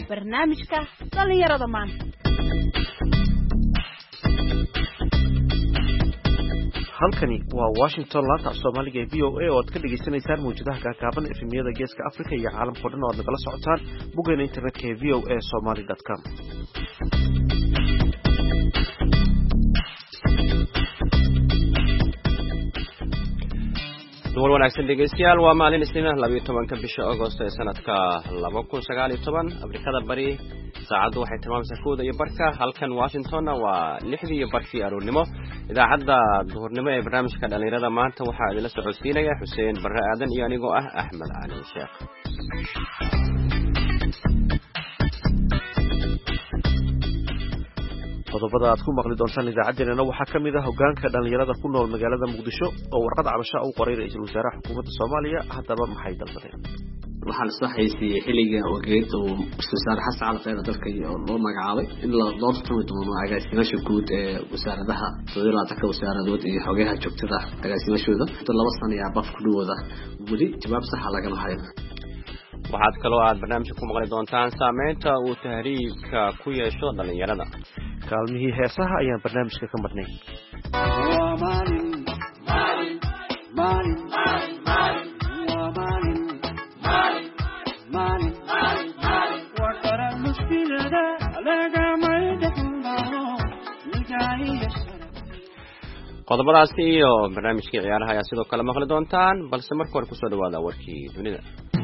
barnaamijka dhalinyarada maanta. halkani waa Washington laanta Soomaaliga ee VOA oo aad ka dhageysanaysaan muujadaha gaagaaban efemiyada Geeska Afrika iyo caalamka oo dhan oo aad nagala socotaan boggeena internetka ee voasomali.com. duwal wanaagsan dhegeystayaal waa maalin Isniin 12 bisha Agosto ee sanadka 2019 Afrikada Bari saacadu waxay tilmaamaysaa 1:00 halkan Washingtonna waa 6:00 aroornimo idaacadda duhurnimo ee barnaamijka dhalinyarada maanta waxaa idin la socodsiinaya Xuseen Barre Aadan iyo anigoo ah Axmed Cali Sheekh. qodobada aad ku maqli doontaan idaacadeena waxaa kamid ah hogaanka dhalinyarada ku nool magaalada Muqdisho oo warqad cabasho u qoray ra'iisul wasaaraha xukuumadda Soomaaliya haddaba maxay dalbadeen waxaan soo xaysiiyay xiliga wageed oo wasaar xasan cali dalka iyo loo magacaabay in la doorto doono agaasimaha guud ee wasaaradaha dowladda wasaaradood iyo xogaha joogtada agaasimashooda laba sano iyo baf ku dhawada wali jawaab sax ah laga hayo. waxaad kaloo aad barnaamijka ku maqli doontaan saameynta uu tahriibka ku yeesho dhalinyarada. kaalmihii heesaha ayaan barnaamijka ka marnay. qodobadaasi iyo barnaamijkii ciyaaraha ayaa sidoo kale maqli doontaan balse marka hore kusoo dhawaada warkii dunida.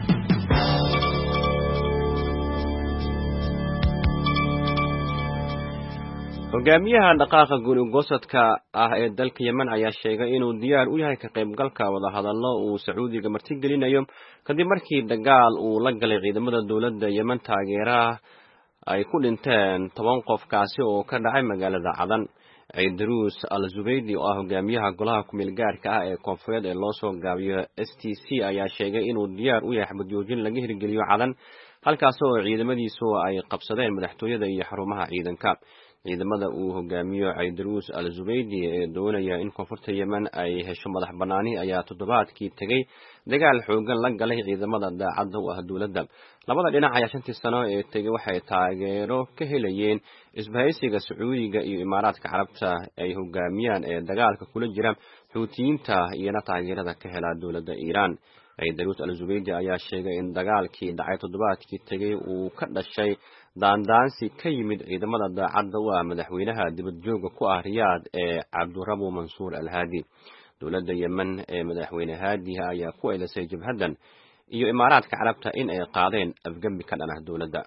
hogaamiyaha dhaqaaqa guul-gosadka ah ee dalka Yemen ayaa sheegay inuu diyaar u yahay ka qaybgalka wadahadallo uu Sacuudiga martigelinayo kadib markii dagaal uu la galay ciidamada dowladda Yemen taageeraha ay ku dhinteen 10 qof kaasi oo ka dhacay magaalada Cadan. Idris Al-Zubaydi oo ah hogaamiyaha golaha ku-meel gaarka ah ee koonfureed ee loo soo gaabiyo STC ayaa sheegay inuu diyaar u yahay xabad joojin laga hirgeliyo Cadan halkaas oo ciidamadiisu ay qabsadeen madaxtooyada iyo xarumaha ciidanka. ciidamada uu hogaamiyo Idris Al-Zubaydi ee doonaya in koonfurta Yemen ay hesho madax banaani ayaa toddobaadkii tagay dagaal xoogan la galay ciidamada daacadda u ah dowladda. labada dhinac ayaa 5 sano ee tagay waxay taageero ka helayeen isbahaysiga Sacuudiga iyo Imaaraadka Carabta ay hogaamiyaan ee dagaalka kula jira Xuutiyiinta iyo taageerada ka hela dowladda Iiraan. Idris Al-Zubaydi ayaa sheegay in dagaalkii dhacay toddobaadkii tagay uu ka dhashay daandaansi ka yimid ciidamada daacadda u ah madaxweynaha dibadjooga ku ah Riyaad ee Cabdurabbu Mansuur Al-Haadi. dowladda Yemen ee madaxweyne Haadi ayaa ku eedeysay jabhadan iyo Imaaraadka Carabta in ay qaadeen afgambi ka dhan ah dowladda.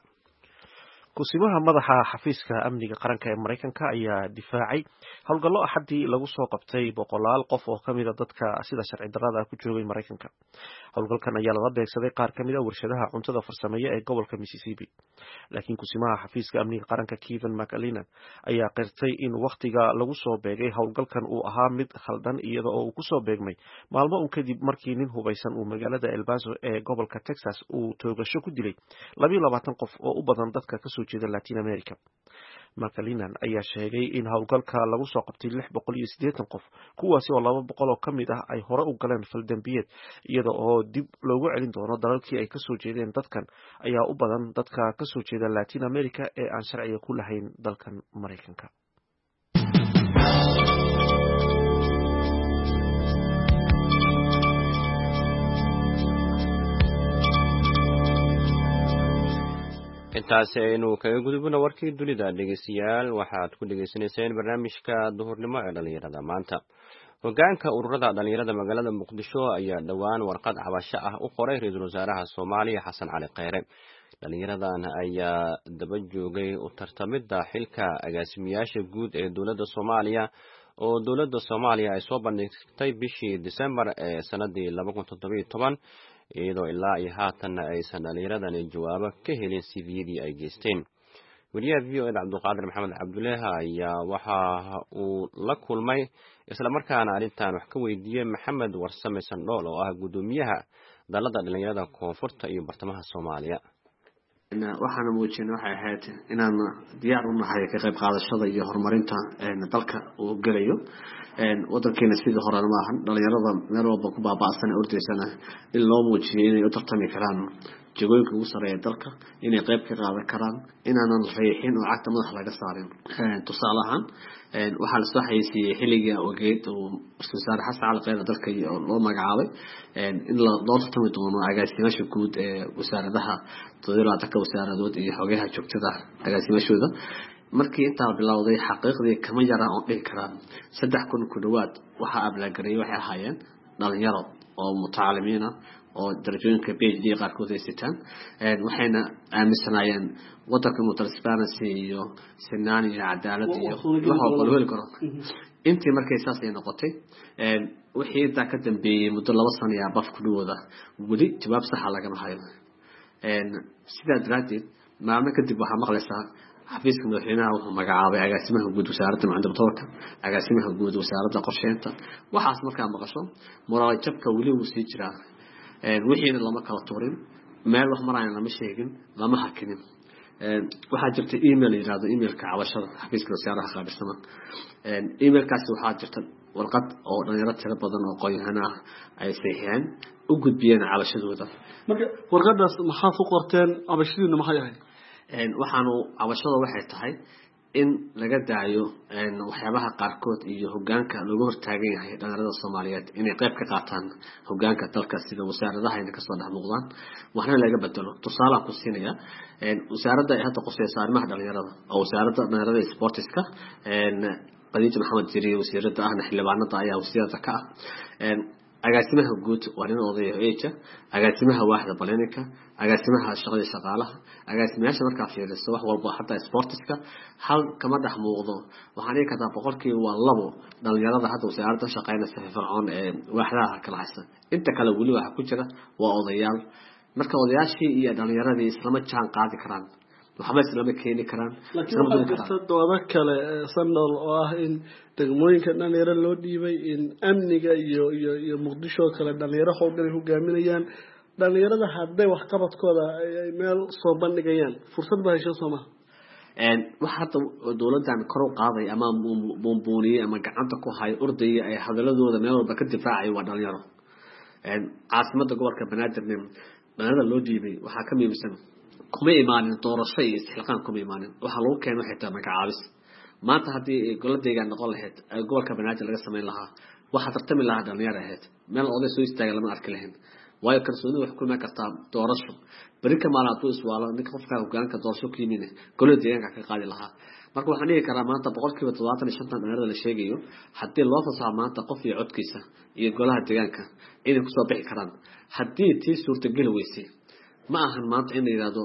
kusimaha madaxa xafiiska amniga qaranka ee Mareykanka ayaa difaacay howlgallo axadii lagu soo qabtay 100 qof oo kamid ah dadka sida sharci darrada ku joogay Mareykanka. howlgalkan ayaa laga beegsaday qaar kamid ah warshadaha cuntada farsameeya ee gobolka Mississippi. laakiin kusimaha xafiiska amniga qaranka Kevin McAleenan ayaa qirtay in waqtiga lagu soo beegay howlgalkan uu ahaa mid khaldan iyada oo uu ku soo beegmay maalmo un kadib markii nin hubeysan uu magaalada El Paso ee gobolka Texas uu toogasho ku dilay 22 qof oo u badan dadka ka soo jeeda Latin America. McAleenan ayaa sheegay in howlgalka lagu soo qabtay 680 qof kuwaasi oo 200 oo kamid ah ay hore u galeen faldambiyeed iyada oo dib loogu celin doono dalalkii ay ka soo jeedeen. dadkan ayaa u badan dadka ka soo jeeda Latin America ee aan sharciga ku lahayn dalkan Mareykanka. intaas aynu kaga gudubno warkii dunida dhegeystayaal waxaad ku dhageysanayseen barnaamijka duhurnimo ee dhalinyarada maanta. hogaanka ururada dhalinyarada magaalada Muqdisho ayaa dhawaan warqad cabasho ah u qoray ra'iisul wasaaraha Soomaaliya Xasan Cali Kheyre. dhalinyaradan ayaa daba joogay u tartamida xilka agaasimayaasha guud ee dowladda Soomaaliya oo dowladda Soomaaliya ay soo bandhigtay bishii December ee sanadii 2017 iyadoo ilaa iyo haatan aysan dhalinyaradan jawaabo ka helin CV'dii ay geysteen. wariyaha VOA Cabduqaadir Maxamed Cabdullaah ayaa waxa uu la kulmay isla markaana arrintan wax ka weydiiyay Maxamed Warsame Sandhool oo ah gudoomiyaha dalada dhalinyarada koonfurta iyo bartamaha Soomaaliya. waxaan muujinay waxay ahayd inaan diyaar u nahay ka qayb qaadashada iyo horumarinta dalka uu galayo wadankeena sidii hore ma ahan dhalinyarada meel walba ku baaba'san ordaysana in loo muujiyo inay u tartami karaan jagooyinka ugu sareeya dalka inay qayb ka qaadan karaan inaanan riixin oo cagta madax laga saarin tusaale ahaan waxaa la soo xayeysiiyey xilliga ogeyd oo wasaare xasan cali khayre dalka loo magacaabay in la doortami doono agaasimayaasha guud ee wasaaradaha toddobaadka wasaaradood iyo xogaha joogtada agaasimayaashooda markii intaa bilowday xaqiiqdii kama yara oo dhigi karaan 3,000 ku dhawaad waxa ablaagaray waxay ahaayeen dhalinyaro oo mutacalimiin ah oo darajooyinka PhD qaarkood ay sitaan waxayna aaminsanaayeen wadanka transparency iyo sinaan iyo cadaalad iyo waxa uu heli karo intii markay saas ay noqotay wixii intaa ka dambeeyay muddo 2 sano iyo baf ku dhawada wali jawaab sax ah laga hayo sidaa daraadeed maalmo kadib waxaa maqlaysaa xafiiska madaxweynaha wuxuu magacaabay agaasimaha guud wasaaradda macdanta agaasimaha guud wasaaradda qorsheynta waxaas markaa maqasho moraal jabka wali uu sii jiraa wixiina lama kala tuurin meel wax marayna lama sheegin lama hakinin waxaa jirta email yiraahdo emailka cabashada xafiiska wasaaraha qaabisana emailkaasi waxaa jirta warqad oo dhalinyaro tiro badan oo qoyahana ah ay saxiixeen u gudbiyeen cabashadooda marka warqadaas maxaa ku qorteen cabashadiina maxay ahayd waxaanu cabashada waxay tahay in laga daayo waxyaabaha qaarkood iyo hogaanka lagu hortaagan yahay dhalinyarada Soomaaliyeed inay qayb ka qaataan hogaanka dalka sida wasaaradaha inay ka soo dhex muuqdaan waxna laga bedelo tusaale ku siinaya wasaaradda ay hadda qosayso arrimaha dhalinyarada oo wasaaradda dhalinyarada iyo sportiska qadiij maxamed jiriye wasiirada ahna xildhibaanada ayaa wasiirada ka ah agaasimaha guud waa nin oday ah agaasimaha waaxda balenika agaasimaha shaqada shaqaalaha agaasimayaasha markaa fiiriso wax walba hatta sportiska hal kama dhax muuqdo waxaan ka taa boqolkiiba waa labo dhalinyarada hadda wasaaradda shaqaynaysa fircoon ee waaxdaha kala haysta inta kale wali waxa ku jira waa odayaal marka odayaashii iyo dhalinyaradii islama jaan qaadi karaan waxba islama keeni karaan dooda kale sanad oo ah in degmooyinka dhalinyaro loo dhiibay in amniga iyo muqdisho kale dhalinyaro howlgal hogaaminayaan dhalinyarada hadday wax qabadkooda ay meel soo bandhigayaan fursad ba hesho Soomaa waxa dawladdan kor u qaaday ama boonbooniyay ama gacanta ku hay urdayga ay hadaladooda meel walba ka difaacay waa dhalinyaro caasimada gobolka Banaadir dhalinyarada loo dhiibay waxa ka miibsan kuma imaanin doorasho iyo isxilqaan kuma imaanin waxa lagu keenay waxay tahay magacaabis maanta hadii goladayga noqon lahayd gobolka Banaadir laga sameyn lahaa waxa tartami lahaa dhalinyaro ahayd meel oday soo istaagay lama arki lahayn waayo kalsooni wax kuma kartaa doorasho bari ka maalaatu iswaalo ninka qofka hogaanka doorasho ku yimid goladayga ka qaadi lahaa marka waxaan dhigi karaa maanta 75% dhalinyarada la sheegayo hadii loo fasaxo maanta qof iyo codkiisa iyo golaha deegaanka inay ku soo bixi karaan hadii tii suurta gal weysay ma ahan maanta in yiraahdo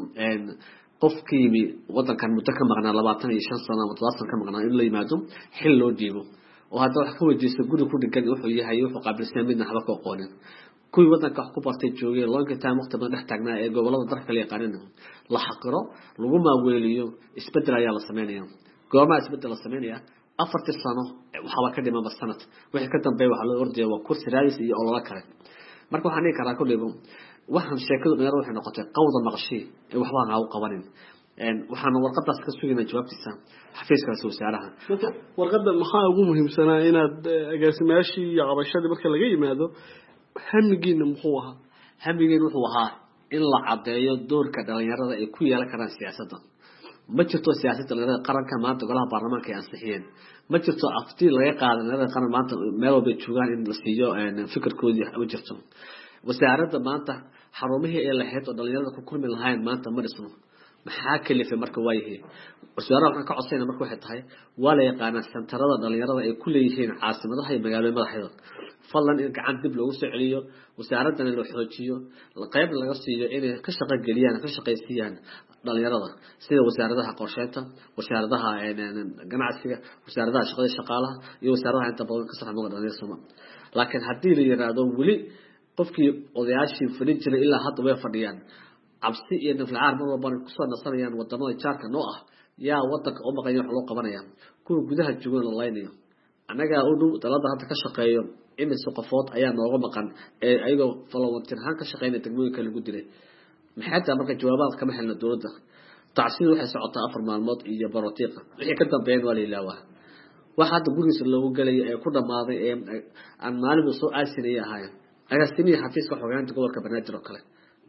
qofkii wadankan muddo ka maqnaa 25 sano ama 30 sano ka maqnaa in la yimaado xil loo dhiibo oo hadda wax ka weydiiso guri ku dhigan wuxuu yahay wuxuu qaabilsan midna waxba ka aqoonin kuwi wadanka wax ku bartay joogay loonka taa waqti badan dhex taagnaa ee gobolada dalka kale yaqaanin la xaqiro lagu maaweeliyo isbedel ayaa la sameeyaa goorma isbedel la sameeyaa 4 sano waxa ka dhiman sanad wixii ka dambeeyay waxa loo ordiyay waa kursi raadis iyo olole kale marka waxaan dhigi karaa ku dhibo waxaan sheekadu dheer waxay noqotay qowda maqashii ee waxba aan u qabanin waxaan warqadaas ka suginay jawaabtiisa xafiiska wasaaraha warqada maxaa ugu muhiimsanaa inaad agaasimayaashii iyo cabashadii marka laga yimaado hamigiina muxuu ahaa hamigiina wuxuu ahaa in la cadeeyo doorka dhalinyarada ay ku yeelan karaan siyaasadda ma jirto siyaasadda dhalinyarada qaranka maanta golaha baarlamaanka ay ansixiyeen ma jirto afti laga qaadan dhalinyarada qaran maanta meel walba joogaan in la siiyo fikirkoodii ma jirto wasaaradda maanta xarumihii ay lahayd oo dhalinyarada ku kulmi lahayn maanta ma dhisno maxaa kalifay marka waayahay wasaaraha waxaan ka codsanayna marka waxay tahay waa la yaqaanaa santarada dhalinyarada ay ku leeyihiin caasimadaha iyo magaalooyinka madaxda fadlan in gacan dib loogu soo celiyo wasaaradana loo xoojiyo qayb laga siiyo inay ka shaqo geliyaan ka shaqeysiyaan dhalinyarada sida wasaaradaha qorsheynta wasaaradaha ganacsiga wasaaradaha shaqada shaqaalaha iyo wasaaradaha inta badan ka saxan dhalinyarada laakiin hadii la yiraahdo wali qofkii odayaashii fadhin jiray ilaa hadda way fadhiyaan cabsi iyo naflacaar mar walba ku soo nasanayaan wadamada jaarka noo ah yaa wadanka u maqan wax loo qabanaya kuwa gudaha joogan la laynayo anaga u dhow dalada hadda ka shaqeeyo imis qofood ayaa nooga maqan ee ayagoo volunteer ka shaqeynaya degmooyinka lagu dilay maxay tahay marka jawaabaad kama helna dawladda tacsiid waxay socotaa 4 maalmood iyo barotiiqa wixii ka dambeeyay waa la ilaawa waxa hadda gurigiisa loogu galay ee ku dhamaaday ee aan maalin soo aasinay ahaayeen agaasimiye xafiiska xogeynta gobolka Banaadir oo kale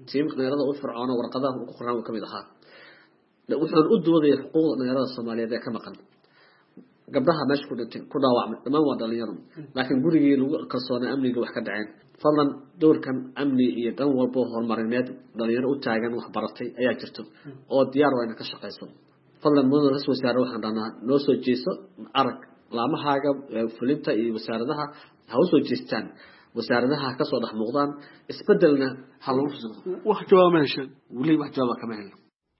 tiimka dhalinyarada u fircoona warqadaha ugu qoran uu kamid ahaa wuxuu u dooday xuquuqda dhalinyarada Soomaaliyeed ee ka maqan gabdhaha meesha ku dhintay ku dhaawacmay dhamaan waa dhalinyaro laakiin gurigii lagu kalsoonaa amniga wax ka dhaceen fadlan doorkan amni iyo dan walba horumarineed dhalinyaro u taagan wax baratay ayaa jirto oo diyaar waa in ka shaqeyso fadlan muddo la soo saaro waxaan dhahnaa noo soo jeeso arag laamahaaga fulinta iyo wasaaradaha ha u soo jeestaan wasaaradaha ka soo dhex muuqdaan isbedelna hal wax jawaab meesha wali wax jawaab kama helno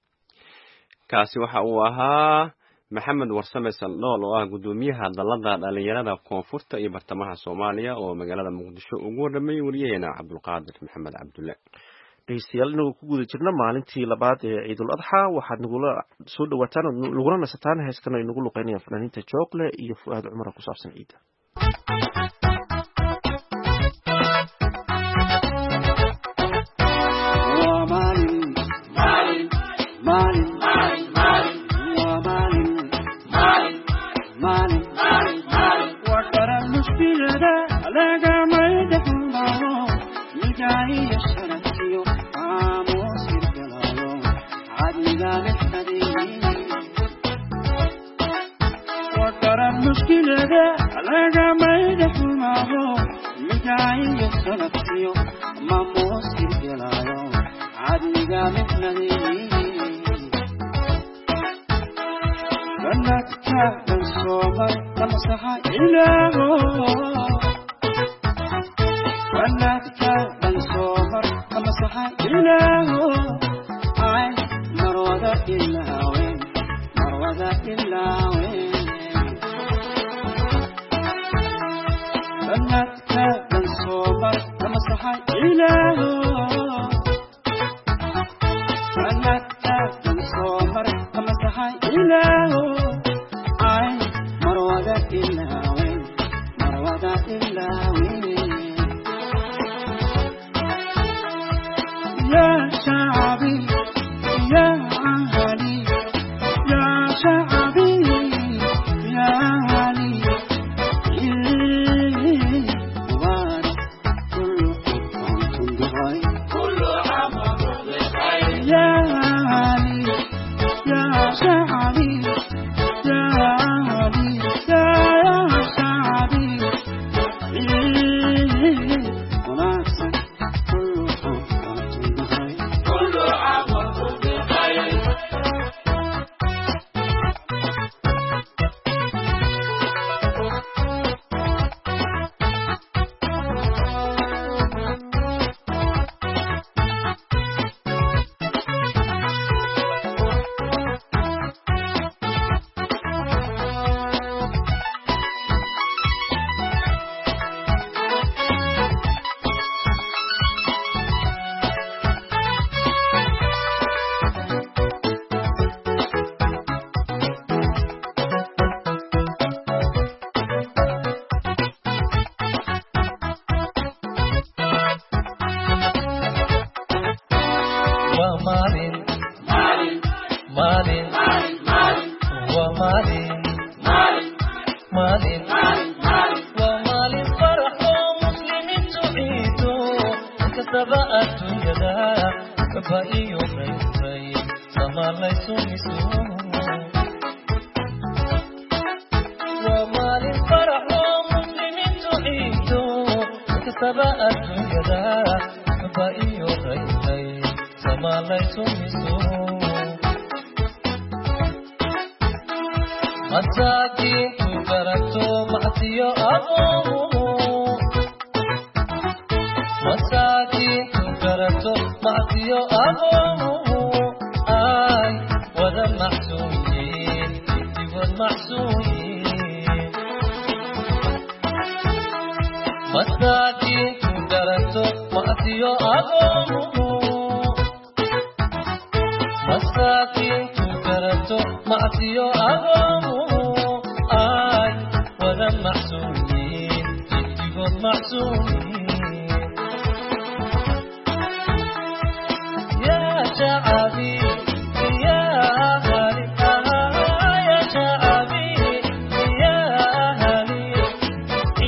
kaasi waxa uu ahaa maxamed warsame saldhool oo ah gudoomiyaha dalada dhalinyarada koonfurta iyo bartamaha Soomaaliya oo magaalada Muqdisho ugu warramay wariyeena Cabdulqaadir Maxamed Cabdulle dhegeystayaal inuu ku guda jirna maalintii labaad ee Ciidul Adha waxaad nagula soo dhawaataan laguna nasataan heeskan ay nagu luqeynayaan fanaaniinta Joogle iyo Fuad Cumar ku saabsan ciida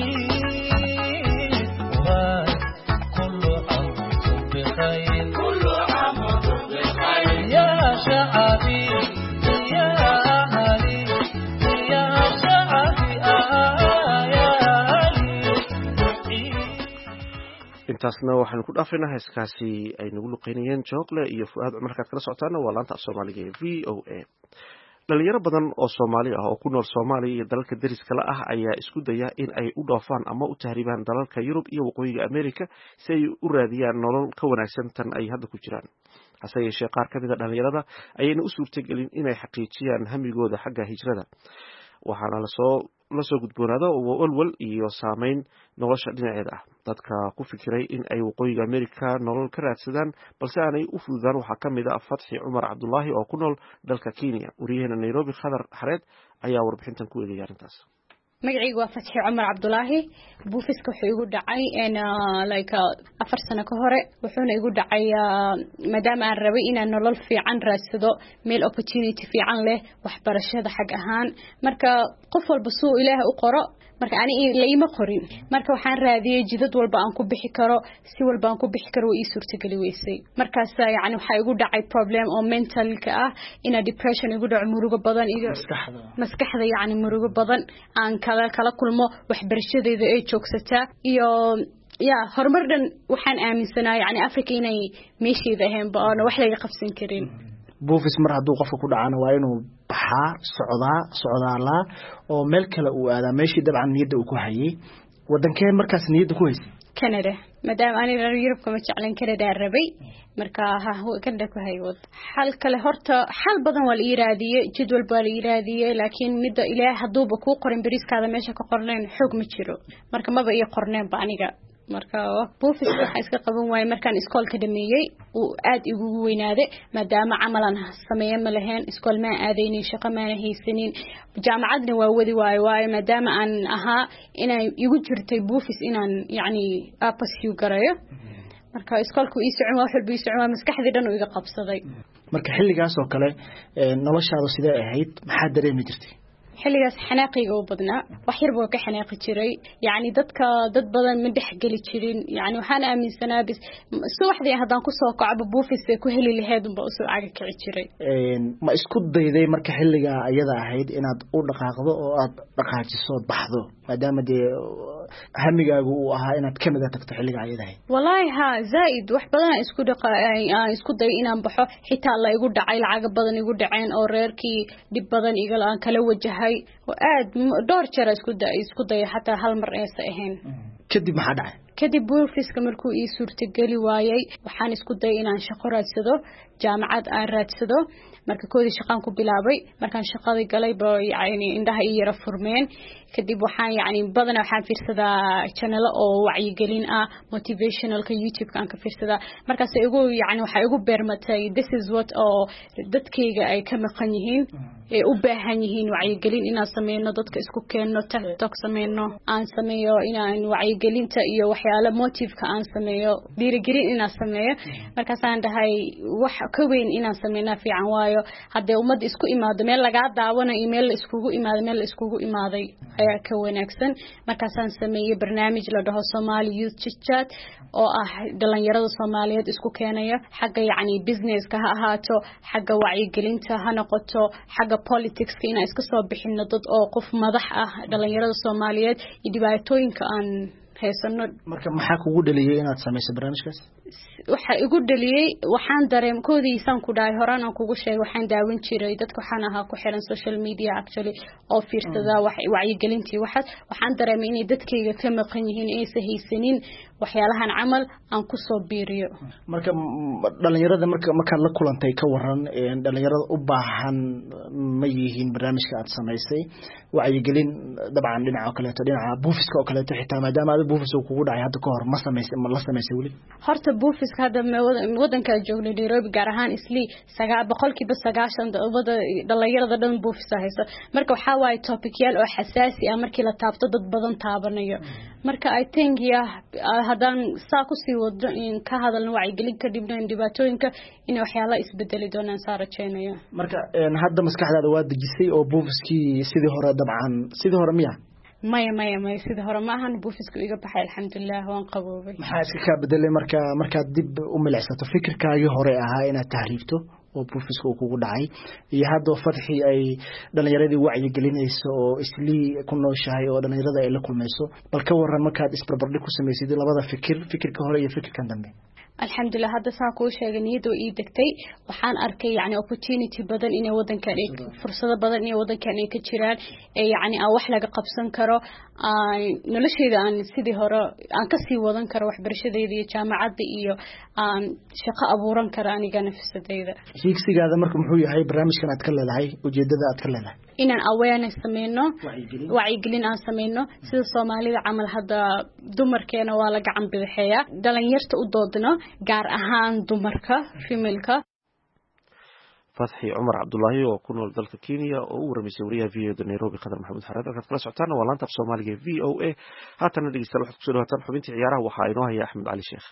كل intaasna waxaanu ku dhaafaynaa heeskaasi ay nagu luqeynayeen joogle iyo fu'aad cumar kaad kala socotaana waa laanta af soomaaliga ee v o a. dhalinyaro badan oo Soomaali ah oo ku nool Soomaaliya iyo dalalka deriska la ah ayaa isku daya in ay u dhoofaan ama u tahriibaan dalalka Yurub iyo waqooyiga Ameerika si ay u raadiyaan nolol ka wanaagsan tan ay hadda ku jiraan. hase yeeshee qaar ka mid a dhalinyarada ayayna u suurtagelin inay xaqiijiyaan hamigooda xagga hijrada, waxaana la soo gudboonaada walwal iyo saameyn nolosha dhinaceeda ah. dadka ku fikiray in ay waqooyiga Ameerika nolol ka raadsadaan balse aanay u fududaan waxaa ka mid ah Fatxi Cumar Cabdullaahi oo ku nool dalka Kenya. wariyaheena Nairobi Khadar Xareed ayaa warbixintan ku eegaya arrintaas. magacaygu waa Fatxi Cumar Cabdullaahi. buufiska wuxuu igu dhacay like 4 sano ka hore, wuxuuna igu dhacay maadaama aan rabay inaan nolol fiican raadsado, meel opportunity fiican leh, waxbarashada xag ahaan. marka qof walba suu Ilaahay u qoro, marka ani la ima qorin. marka waxaan raadiyay jidad walba aan ku bixi karo, si walba aan ku bixi karo way ii suurtagali weysay. markaas yani waxa igu dhacay problem oo mentalka ah, ina depression igu dhaco, murugo badan iyo maskaxda yani murugo badan aan kala kulmo, waxbarashadeeda ay joogsataa iyo horumar dhan. waxaan aaminsanahay yani Afrika inay meesheeda ahayn ba oo wax laga qabsan karin. buufis mar hadduu qofka ku dhacana waa inuu baxaa socdaalaa oo meel kale uu aadaa meeshii dabcan niyadda uu ku hayay. wadankee markaas niyadda ku haysay? Canada. maadaama aan reer Yurub kama jeclan Canada rabay, marka Canada ku haywad. xal kale horta xal badan waa la iraadiyay, jadwal baa la iraadiyay, laakiin midda Ilaahay haduuba ku qorin bariiskaada meesha ka qorneen xoog ma jiro. marka maba iyo qorneen ba aniga. marka buufis waxa iska qaban waay markaan iskoolka dhameeyay oo aad igu weynaaday, maadaama amalan sameeyay ma lahayn, iskool ma aadaynin, shaqo ma haysanin, jaamacadna waa wadi waay maadaama aan ahaa inay igu jirtay buufis inaan yani apasiyo garayo. marka iskoolku ii socon wax walba ii socon, maskaxdii dhan iga qabsaday. marka xilligaas oo kale noloshaadu sidee ahayd, maxaa dareemi jirtay? xilligaas xanaaqiga u badnaa, wax yar buu ka xanaaqi jiray, yani dad badan ma dhaxgali jirin. yani waxaan aaminsanaa bis subaxdii haddaan ku soo kaco buufis ku heli lahayd unba usoo caga kici jiray. ma isku dayday marka xilliga ayada ahayd inaad u dhaqaaqdo oo aad dhaqaajiso baxdo, maadaama dee hamigaagu uu ahaa inaad ka mid tagto xilliga ayada ahayd? wallahi zaaid wax badan isku day inaan baxo, xitaa la igu dhacay lacag badan igu dhaceen oo reerkii dib badan igala aan kala wajahay oo aad dhowr jeer isku day xataa hal mar aysa ahayn. kadib maxaa dhacay? kadib buufiska markuu ii suurtagali waayay, waxaan isku day inaan shaqo raadsado, jaamacad aan raadsado. marka koodii shaqaan ku bilaabay, markaan shaqadii galay ba yani indhaha ii yara furmeen. kadib waxaan yani badan waxaan fiirsadaa channel oo wacyigelin ah, motivationalka YouTube-ka aan ka fiirsadaa. markaas igu yani waxa igu beermatay this is what oo dadkayga ay ka maqan yihiin, ee u baahan yihiin wacyigelin inaan sameeyno, dadka isku keenno, TikTok sameeyno, aan sameeyo inaan wacyigelinta iyo waxyaalo motive-ka aan sameeyo, dhiirigelin inaan sameeyo. markaas aan dhahay wax ka weyn inaan sameeyna fiican waayo, haddii ummad isku imaado meel laga daawanayo, meel la iskugu imaaday ayaa ka wanaagsan. markaas aan sameeyay barnaamij la dhaho Somali Youth Chat oo ah dhalinyarada Soomaaliyeed isku keenaya xagga yani business-ka ha ahaato, xagga wacyigelinta ha noqoto, xagga politics-ka inaan iska soo bixino dad oo qof madax ah dhalinyarada Soomaaliyeed iyo dhibaatooyinka aan haysano. marka maxaa kugu dhaliyay inaad samayso barnaamijkaas? waxa igu dhaliyay waxaan dareemkoodiisan ku dhaay horaan aan kugu sheegay, waxaan daawin jiray dadka waxaan ahaa ku xiran social media actually oo fiirsada wacyigelintii waxaan dareemay inay dadkayga ka maqan yihiin, aysan haysanin waxyaalahan camal aan ku soo biiriyo. marka dhalinyarada markaad la kulantay ka waran, dhalinyarada u baahan ma yihiin barnaamijka aad samaysay wacyigelin dabcan dhinaca kale dhinaca buufiska oo kale xitaa maadaama aad buufis kugu dhacay hadda ka hor ma la samaysay wali? horta buufiska hadda wadanka joogno Nairobi gaar ahaan isli 9% wada dhalinyarada dhan buufis hayso. marka waxa waay topic yaal oo xasaasi ah markii la taabto dad badan taabanayo. marka I think haddaan saa ku sii wado in ka hadalno wacyigelin ka dibna dhibaatooyinka in waxyaalo isbedeli doonaan saa rajaynayo. marka hadda maskaxdaada waa dejisay oo buufiskii sidii hore dabcan sidii hore miya? maya sidii hore ma ahan, buufisku iga baxay alxamdulillah, waan qaboobay. maxaa iska ka bedelay markaad dib u milicsato fikirkaagii hore ahaa inaad tahriibto oo buufiska uu kugu dhacay iyo hadda Fadxi ay dhalinyaradii wacyi gelinayso oo islii ku nooshahay oo dhalinyarada ay la kulmayso bal ka waran markaad isbarbardhig ku sameeysid labada fikirka hore iyo fikirkan dambe alxamdulillah hadda saa ku sheegay niyadoo ii degtay waxaan arkay yani opportunity badan inay wadankan fursado badan inay wadankan ay ka jiraan ee yani wax laga qabsan karo noloshayda aan sidii hore aan ka sii wadan karo waxbarashadayda iyo jaamacadda iyo shaqo abuuran karo aniga nafsadayda higsigaada marka muxuu yahay barnaamijkan aad ka leedahay ujeedada aad ka leedahay inaan awareness sameeyno wacyigelin aan sameeyno sida Soomaalida camal hadda dumarkeena waa la gacan bidixeeya dhalinyarta u doodno gaar ahaan dumarka female-ka Fadxi Umar Cabdullaahi oo ku nool dalka Kenya oo u waramisay wariyaha VO Nairobi Qadar Maxamed Xareed halkaad kala socotaan waa laanta Soomaaliga VOA haatan dhegeystayaal waxaad ku soo dhawaataan xubintii ciyaaraha waxaa inoo haya Axmed Cali Sheekh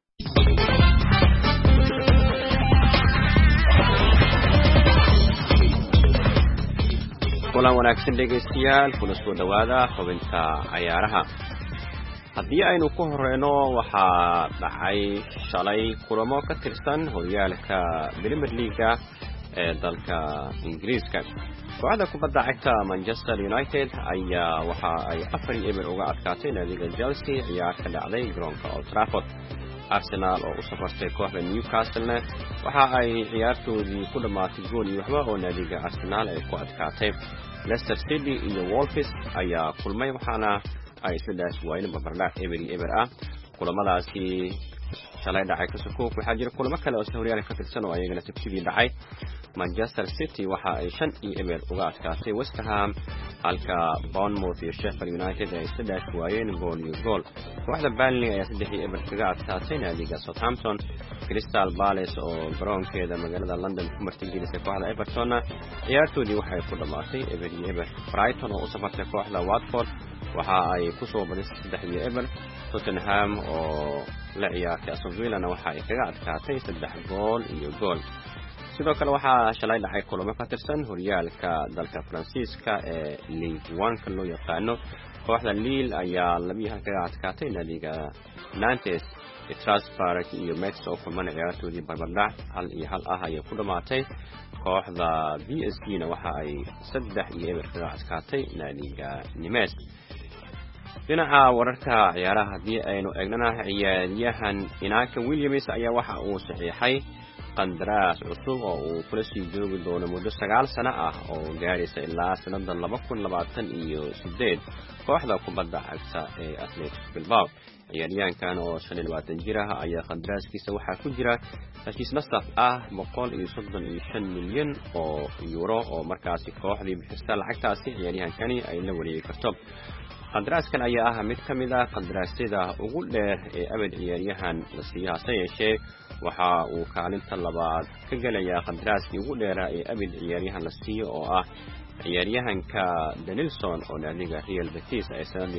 kulan wanaagsan dhegeystayaal kuna soo dhawaada xubinta ciyaaraha haddii aynu ku horeyno waxaa dhacay shalay kulamo ka tirsan horyaalka Premier League ee dalka Ingiriiska kooxda kubadda cagta Manchester United ayaa waxa ay 4-0 uga adkaatay naadiga Chelsea ciyaar ka dhacday garoonka Old Trafford Arsenal oo u safartay kooxda Newcastle waxa ay ciyaartoodii ku dhamaatay gool iyo waxba oo naadiga Arsenal ay ku adkaatay Leicester City iyo Wolves ayaa kulmay waxaana ay sidaas waayeen barbardhac eber ah kulamadaasi shalay dhacay ka soo waxa jira kulamo kale oo horyaalka ka tirsan oo ayagana sabtidii dhacay Manchester City waxa ay 5-0 uga adkaatay West Ham halka Bournemouth iyo Sheffield United ay sidaas waayeen gool iyo gool kooxda Burnley ayaa 3-0 kaga adkaatay naadiga Southampton Crystal Palace oo garoonkeeda magaalada London ku martigelisay kooxda Everton ciyaartoodii waxay ku dhamaatay eber Brighton oo u safartay kooxda Watford waxa ay ku soo badisay 3-0 Tottenham oo la ciyaartay Aston Villa waxa ay kaga adkaatay 3 gool iyo gool sidoo kale waxaa shalay dhacay kulamo ka tirsan horyaalka dalka Faransiiska ee Ligue 1 loo yaqaano kooxda Lille ayaa 2-0 kaga adkaatay naadiga Nantes Strasbourg iyo Metz oo kulmana ciyaartoodii barbardhac 1-1 ah ayay ku dhamaatay kooxda PSG waxa ay 3-0 kaga adkaatay naadiga Nimes dhinaca wararka ciyaaraha haddii aynu eegnana ciyaaryahan Inaki Williams ayaa waxa uu saxiixay qandaraas cusub oo uu kula sii joogi doono muddo 9 sano ah oo gaaraysa ilaa sanada 2028 kooxda kubadda cagta ee Athletic Bilbao ciyaaryahankan oo 25 jir ah ayaa qandaraaskiisa waxaa ku jira heshiis nasaf ah 135 milyan oo euro oo markaasi kooxdii bixista lacagtaasi ciyaaryahankani ay la wareegi karto qandaraaskan ayaa ah mid kamid ah qandaraasyada ugu dheer ee abad ciyaaryahan la siyaasay yeeshee waxa uu kaalinta labaad ka galaya qandaraaskii ugu dheeraa ee abad ciyaaryahan la siiyo oo ah ciyaaryahanka Danielson oo naadiga Real Betis ay sanadii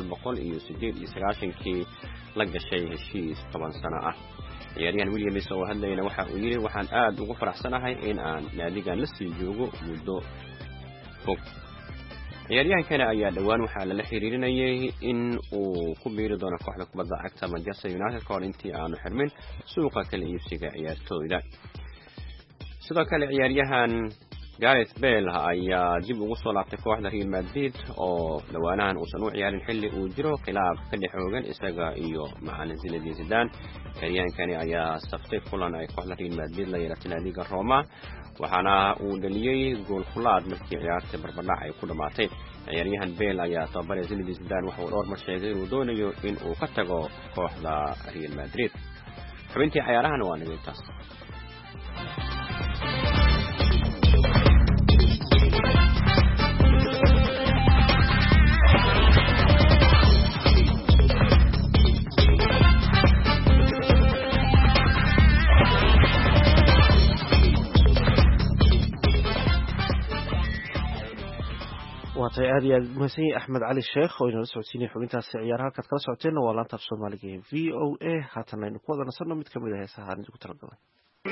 1998 la gashay heshiis 10 sano ah ciyaaryahan Williams oo hadlayna waxa uu yiri waxaan aad ugu faraxsanahay in aan naadigan la sii joogo muddo fog ciyaaryahankana ayaa dhawaan waxaa la xiriirinayay in uu ku biiri doono kooxda kubadda cagta Manchester United ka hor intii aanu xirmin suuqa kala iibsiga ciyaartooyda sidoo kale ciyaaryahan Gareth Bale ayaa dib ugu soo laabtay kooxda Real Madrid oo dhawaanahan uusan u ciyaarin xilli uu jiro khilaaf ka dhexoogan isaga iyo macallin Zinedine Zidane ciyaaryahankani ayaa saftay kulan ay kooxda Real Madrid la yeelatay naadiga Roma waxaana uu dhaliyay gool kulaad markii ciyaarta barbardhac ay ku dhamaatay ciyaaryahan Bale ayaa tababaray Zinedine Zidane waxa uu dhowr mar sheegay inuu doonayo in uu ka tago kooxda Real Madrid xubintii ciyaarahan waa nagtaas waatay aad iyo aad mahadsan Axmed Cali Sheekh oo inoo socodsiinay xubintaasi ciyaaraha halkaad kala socoteen waa laanta Soomaaliga ee VOA haatan aynu ku wada nasanno mid kamid ah heesaha aan idinku talagalay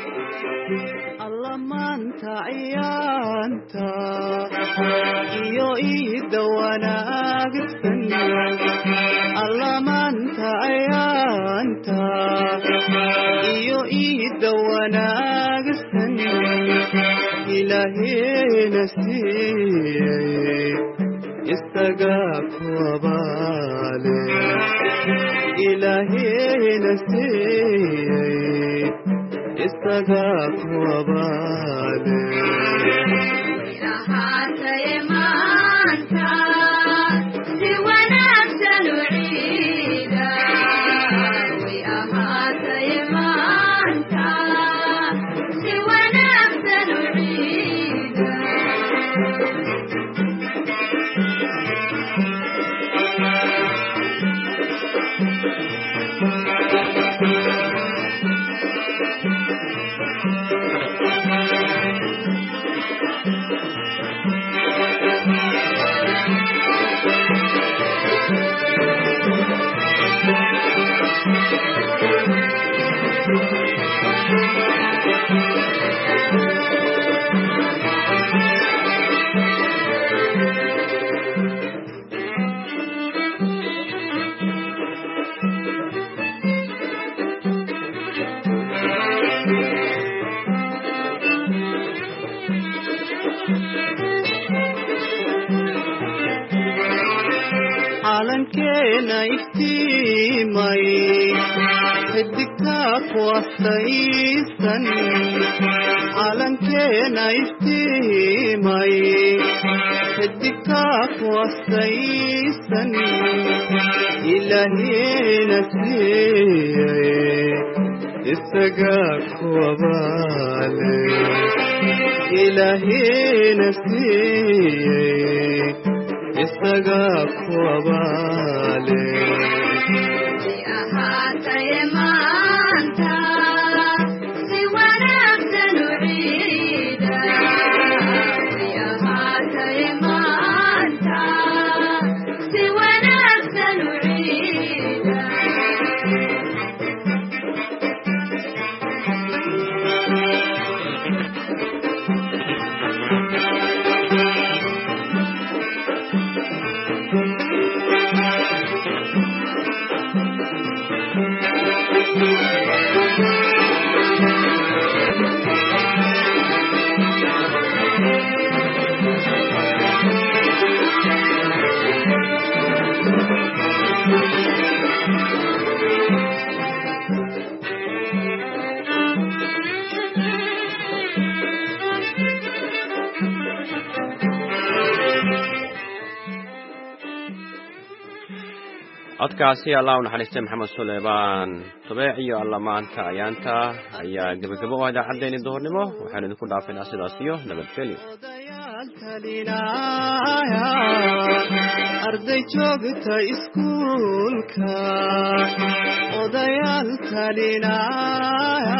allamaanta ciyaanta iyo iida wanaagsan allamaanta ciyaanta iyo iida wanaagsan ilaahayna siiyey isagaa ku abaale ilaahayna siiyey isagaa ku abaale calankeena iftiimay xidigtaa ku astaysan calankeena iftiimay xidigtaa ku astaysan ilaahayna siiyey isagaa ku abaale ilaahayna siiyey isagaa ku abaale ahaataye maanta si wanaagsan u ciida ahaataye maanta si wanaagsan u ciida codkaasi allah u naxariistay maxamed suleymaan tubeec iyo alla maanta ayaanta ayaa gebagabo u idaacaddeeni duhurnimo waxaanu idinku dhaafaynaa sidaas iyo nabadgelyo arday joogta iskuulka odayaal talinaya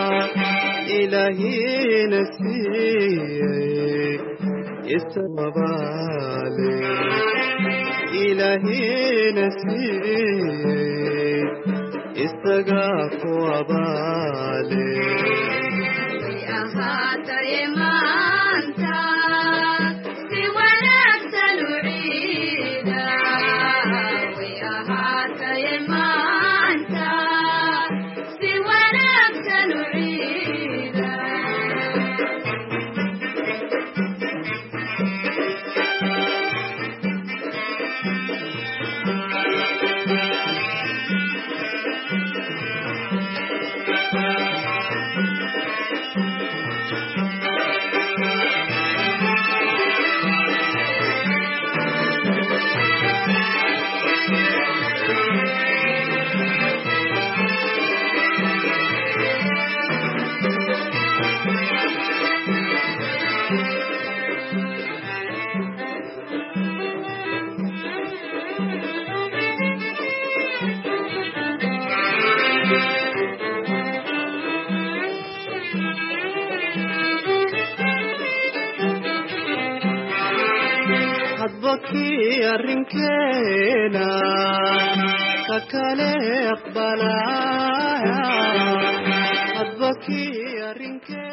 ilaahayna siiyey isababaale ilaahayna siiyey isagaa ku abaale ahaataye maanta si wanaagsan u ciida way ahaataye maanta si wanaagsan u ciida hadbakii arrinkeena ka kale aqbalaya hadbakii arrinkeena